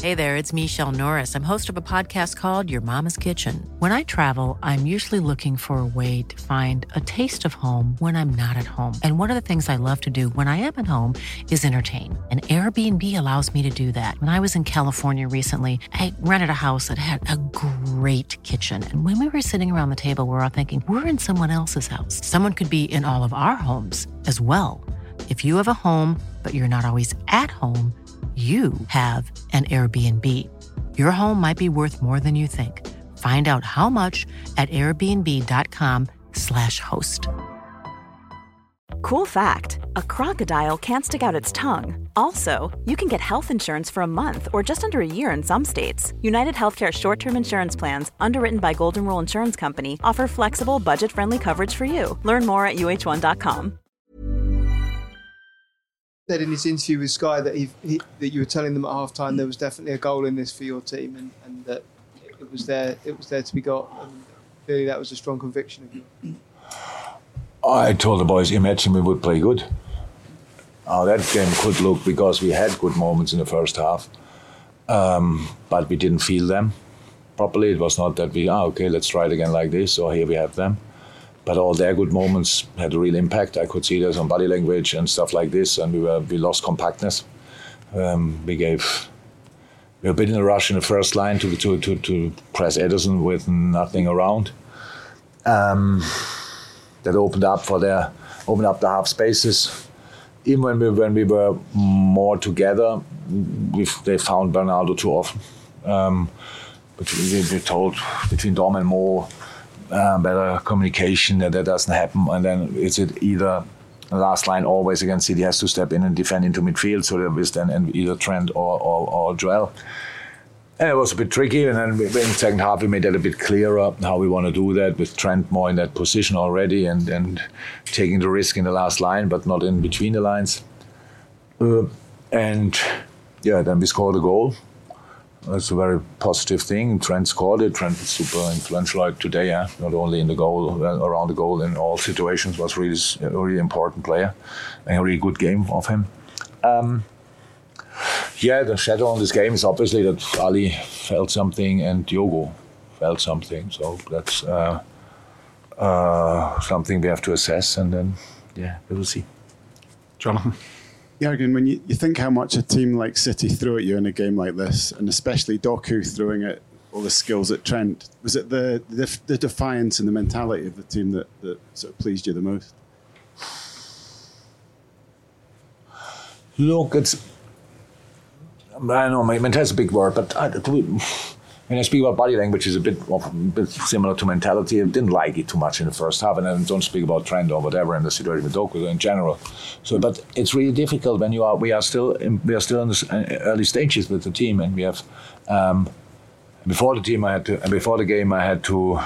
Hey there, it's Michelle Norris. I'm host of a podcast called Your Mama's Kitchen. When I travel, I'm usually looking for a way to find a taste of home when I'm not at home. And one of the things I love to do when I am at home is entertain. And Airbnb allows me to do that. When I was in California recently, I rented a house that had a great kitchen. And when we were sitting around the table, we were all thinking, we're in someone else's house. Someone could be in all of our homes as well. If you have a home, but you're not always at home, you have an Airbnb. Your home might be worth more than you think. Find out how much at airbnb.com/host. Cool fact, a crocodile can't stick out its tongue. Also, you can get health insurance for a month or just under a year in some states. United Healthcare short-term insurance plans, underwritten by Golden Rule Insurance Company, offer flexible, budget-friendly coverage for you. Learn more at uh1.com. Said in his interview with Sky that that you were telling them at half-time there was definitely a goal in this for your team, and that it was there to be got, and clearly that was a strong conviction of you. I told the boys, imagine we would play good. How that game could look, because we had good moments in the first half, but we didn't feel them properly. It was not that okay, let's try it again like this, or here we have them. But all their good moments had a real impact. I could see this on body language and stuff like this, and we lost compactness. We were a bit in a rush in the first line to press Ederson with nothing around. That opened up the half spaces. Even when we were more together, they found Bernardo too often. But we told between Dom and Mo, better communication, that doesn't happen, and then it's either the last line always against City has to step in and defend into midfield, so there was then either Trent or Joel. And it was a bit tricky, and then in the second half we made that a bit clearer how we want to do that, with Trent more in that position already and taking the risk in the last line, but not in between the lines. And then we scored a goal. That's a very positive thing. Trent scored it. Trent is super influential today, not only in the goal, around the goal, in all situations, was really a really important player. And a really good game of him. The shadow on this game is obviously that Ali felt something and Diogo felt something. So that's something we have to assess, and then, we will see. Jonathan? Jurgen, when you think how much a team like City threw at you in a game like this, and especially Doku throwing at all the skills at Trent, was it the defiance and the mentality of the team that sort of pleased you the most? Look, I know, mentality is a big word, but when I speak about body language, is a bit similar to mentality. I didn't like it too much in the first half, and I don't speak about Trent or whatever in the situation with Doku in general. So, but it's really difficult when we are still in the early stages with the team, and we have before the game I had to.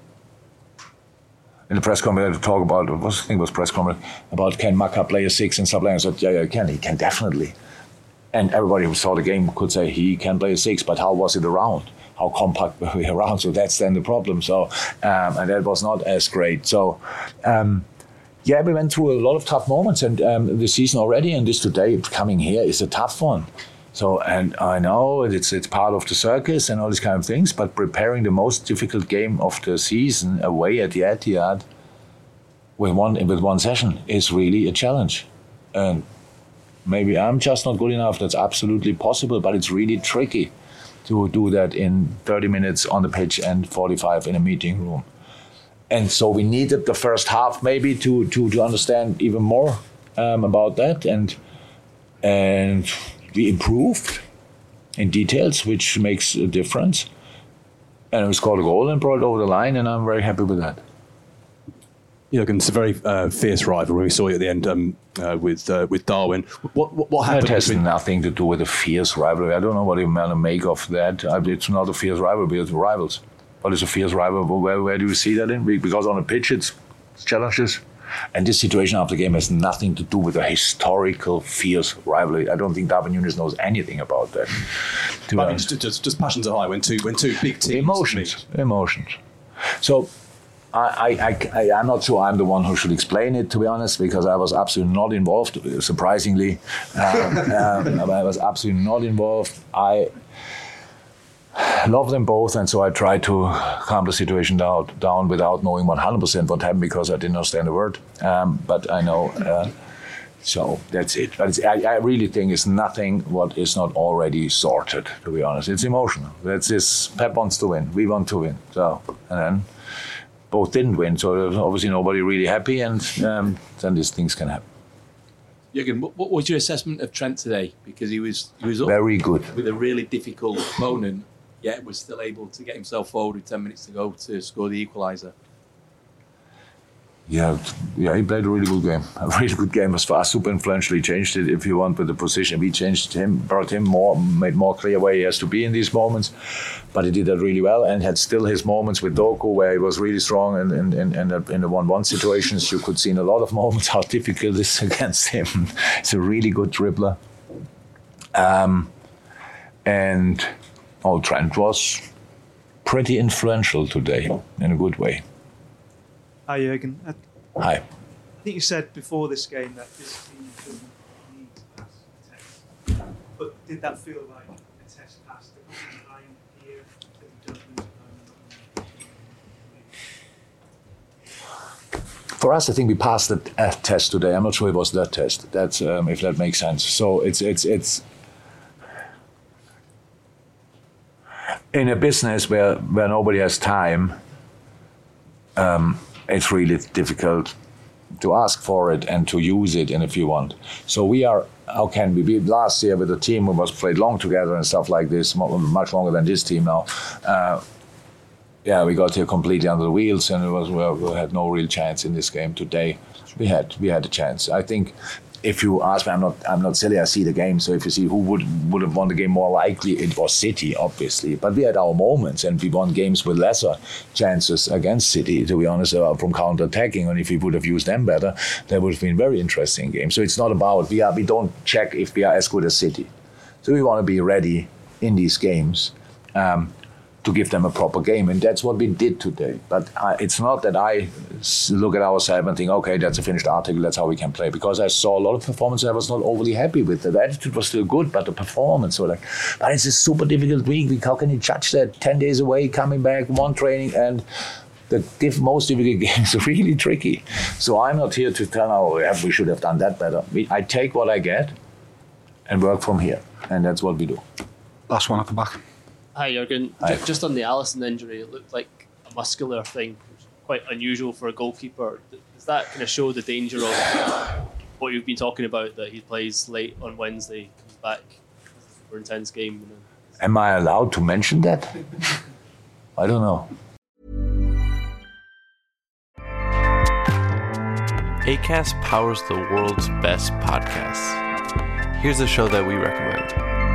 In the press conference, I had to talk about, I think it was press conference, about can Maka play a 6 and stuff like that. I said, he can definitely. And everybody who saw the game could say he can play a 6, but how was it around? How compact were we around? So that's then the problem. So, and that was not as great. So, we went through a lot of tough moments, and the season already, and this today coming here is a tough one. So, and I know it's part of the circus and all these kind of things, but preparing the most difficult game of the season away at the Etihad with one session is really a challenge. And maybe I'm just not good enough. That's absolutely possible, but it's really tricky to do that in 30 minutes on the pitch and 45 in a meeting room. And so we needed the first half maybe to understand even more about that, and we improved in details, which makes a difference. And we scored a goal and brought it over the line, and I'm very happy with that. Jurgen, it's a very fierce rivalry. We saw you at the end with Darwin. What happened? It has nothing to do with a fierce rivalry. I don't know what you want to make of that. It's not a fierce rivalry, it's rivals. What is a fierce rivalry? Where do you see that in? Because on the pitch it's challenges. And this situation after the game has nothing to do with a historical fierce rivalry. I don't think Darwin Núñez knows anything about that. I mean, just passions are high when two big teams. Emotions. So I'm not sure I'm the one who should explain it, to be honest, because I was absolutely not involved, surprisingly. I was absolutely not involved. I love them both, and so I tried to calm the situation down without knowing 100% what happened, because I didn't understand a word. But I know, so that's it. But I really think it's nothing what is not already sorted, to be honest. It's emotional. That's this. Pep wants to win. We want to win. So, and then both didn't win, so there was obviously nobody really happy, and then these things can happen. Jürgen, what was your assessment of Trent today? Because he was up very good with a really difficult opponent, yet was still able to get himself forward with 10 minutes to go to score the equaliser. Yeah, he played a really good game. A really good game as far as super influential. He changed it, if you want, with the position. We changed him, brought him more, made more clear where he has to be in these moments. But he did that really well, and had still his moments with Doku where he was really strong in the 1-1 situations. You could see in a lot of moments how difficult it is against him. He's a really good dribbler. And Trent was pretty influential today in a good way. Hi, Jürgen. Hi. I think you said before this game that this team doesn't need to pass a test. But did that feel like a test pass? The company behind here that you don't lose For us, I think we passed the test today. I'm not sure it was that test. That's if that makes sense. So it's in a business where nobody has time. It's really difficult to ask for it and to use it, and if you want. So we are, how can we be? Last year with a team who was played long together and stuff like this, much longer than this team now. We got here completely under the wheels, and we had no real chance in this game today. We had a chance. I think if you ask me, I'm not silly. I see the game. So if you see who would have won the game more likely, it was City, obviously. But we had our moments, and we won games with lesser chances against City, to be honest, from counter-attacking. And if we would have used them better, that would have been very interesting games. So it's not about we don't check if we are as good as City. So we want to be ready in these games to give them a proper game, and that's what we did today. But it's not that I look at ourselves and think, okay, that's a finished article, that's how we can play, because I saw a lot of performances I was not overly happy with. The attitude was still good, but the performance, but it's a super difficult week. How can you judge that? 10 days away, coming back, one training, and the most difficult games are really tricky. So I'm not here to tell we should have done that better. I take what I get and work from here, and that's what we do. Last one at the back. Hi, Jürgen. Hi. Just on the Alisson injury, it looked like a muscular thing, which is quite unusual for a goalkeeper. Does that kind of show the danger of what you've been talking about, that he plays late on Wednesday, comes back for an intense game? Am I allowed to mention that? I don't know. Acast powers the world's best podcasts. Here's a show that we recommend.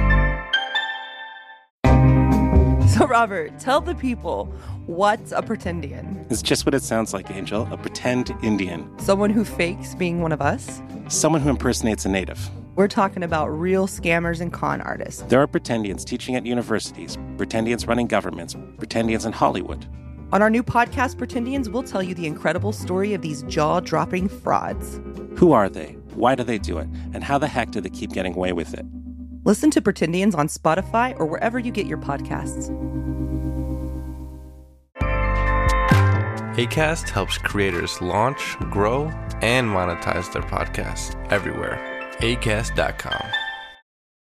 So, Robert, tell the people, what's a pretendian? It's just what it sounds like, Angel. A pretend Indian. Someone who fakes being one of us? Someone who impersonates a native. We're talking about real scammers and con artists. There are pretendians teaching at universities, pretendians running governments, pretendians in Hollywood. On our new podcast, Pretendians, we'll tell you the incredible story of these jaw-dropping frauds. Who are they? Why do they do it? And how the heck do they keep getting away with it? Listen to Pretendians on Spotify or wherever you get your podcasts. Acast helps creators launch, grow, and monetize their podcasts everywhere. Acast.com.